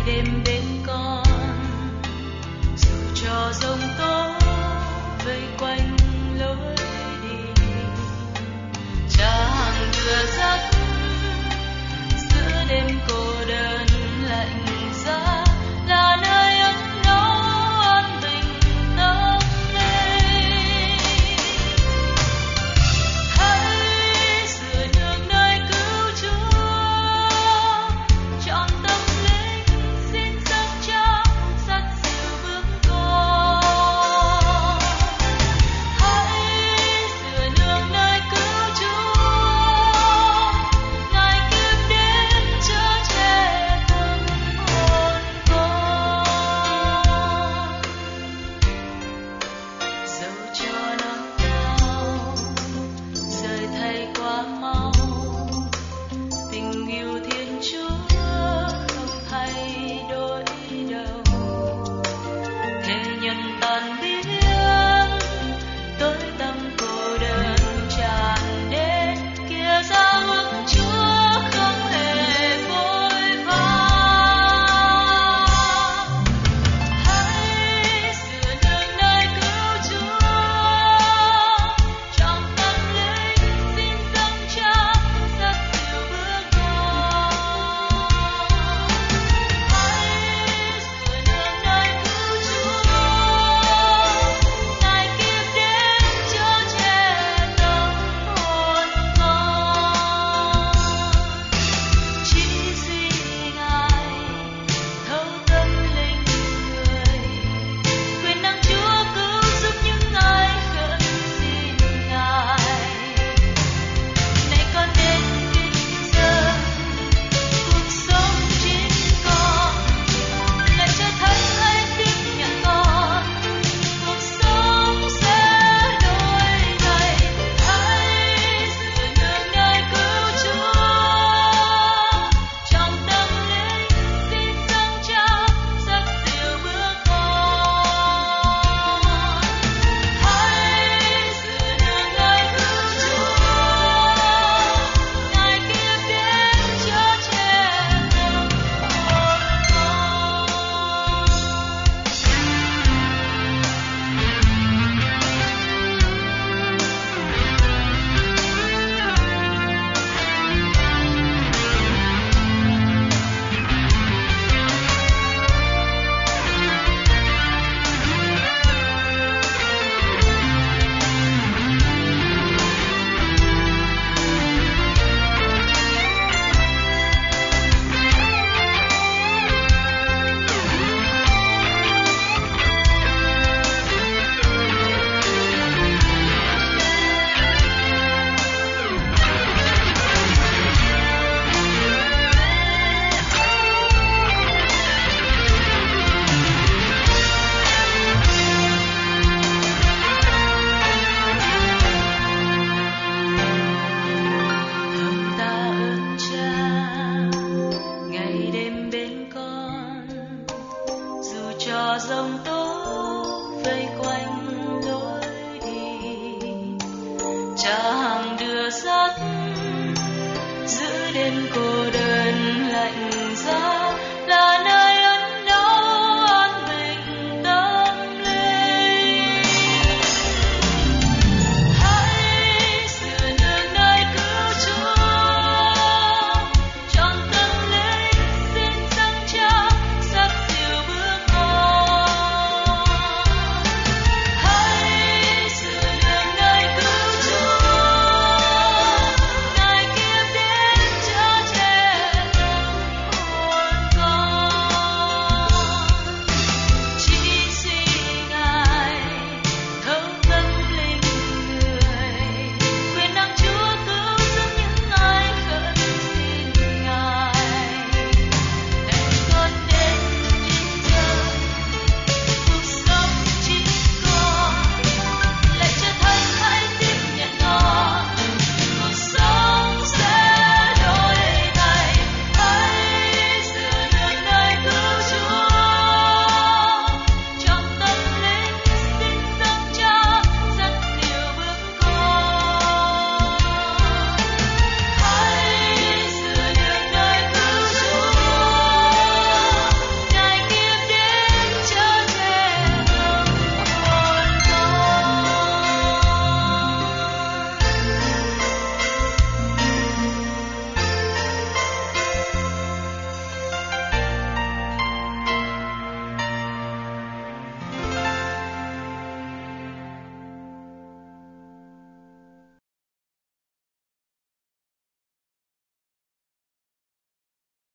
đêm bên con, dù cho giông tố vây quanh lối đi, chẳng đưa dắt giữa đêm cô đơn lạnh giá, là nơi ấm no an bình tâm linh. Hãy dựa nương nơi cứu Chúa, chọn tâm linh xin dâng cho dắt dìu bước con. Hãy dựa nương nơi cứu Chúa, Ngài kiếp đến chở che tâm hồn con. Dẫu cho nỗi đau rời thay quá mau, tình yêu Thiên Chúa không thay đổi đâu. Thế nhân tan biến, tối tăm cô đơn tràn đến, kia ra ước Chúa không hề vội vã. Hãy dựa nương nơi cứu Chúa, trong tâm linh xin dâng trao dắt dìu bước con. Hãy dựa nương nơi cứu Chúa, Ngài kiếp đến chở che tâm hồn con. Chỉ duy Ngài thấu tâm linh người, quyền năng Chúa cứu giúp những ai khẩn xin Ngài. Này con đến kính dâng cuộc sống chính con, lại cho Thánh hãy tiếp nhận con, cuộc sống sẽ đổi thay. Hãy dựa nương nơi cứu Chúa, trong tâm linh xin dâng trao dắt dìu bước con. Hãy dựa nương nơi cứu Chúa, Ngài kiếp đến chở che tâm hồn con. Thầm ta ơn Cha, ngày đêm bên con, dù cho giông tố vây quanh